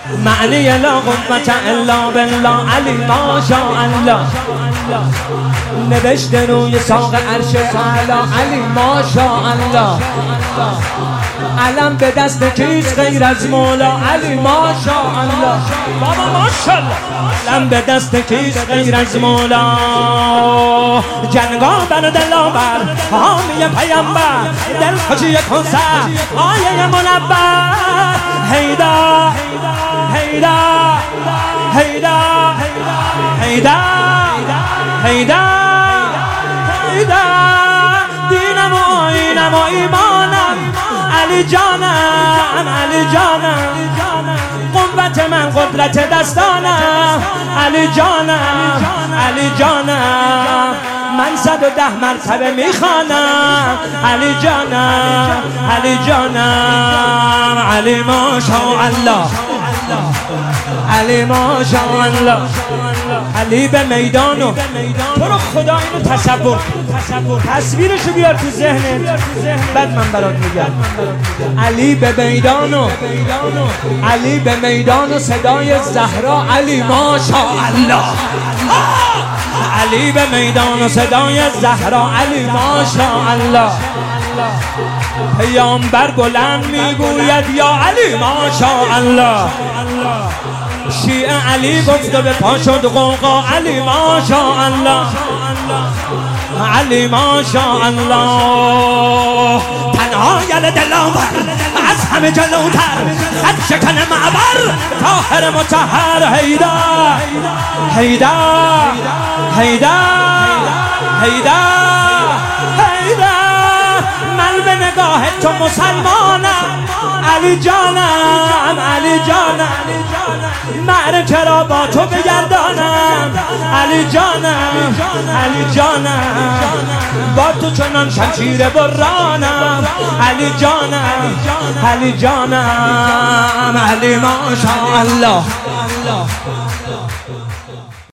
معنی لا قوت الا بالله علی ماشاءالله نوشته روی ساق عرش تعالی علی ماشاءالله علم به دست کیست غیر از مولا علی ماشاءالله بابا ماشاءالله علم به دست کیست غیر از مولا جنگا بر دلاور حامی پیامبر دلخوشی کنسر آیه منبر حیدر حیدر حیدر حیدر حیدر حیدر دینم و آیینم و ایمانم علی جانم علی جانم قوت من قدرت دستانم علی جانم علی جانم من 110 مرتبه میخوانم علی جانم علی جانم علی ماشاءالله علی ماشاءالله علی به میدانو تو رو خدا اینو تصویرشو بیار تو ذهنت بعد من برات میگم علی به میدانو علی به میدانو صدای زهرا علی ماشاءالله علی به میدان صدای زهرا علی ماشاءالله پیامبر بلند میگوید یا علی ماشاءالله شیعه علی گفت به پا شد غوغا علی ماشاءالله علی ماشاءالله تنها یل دلاور از همه جلوتر خط شکن معبر طاهر مطهر حیدر حیدر حیدر حیدر حیدر من به نگاه تو مسلمانم علی جانم علی جانم معرکه را با تو بگردانم علی جانم علی جانم با تو چنان شمشیر برانم علی جانم علی جانم علی ماشاءالله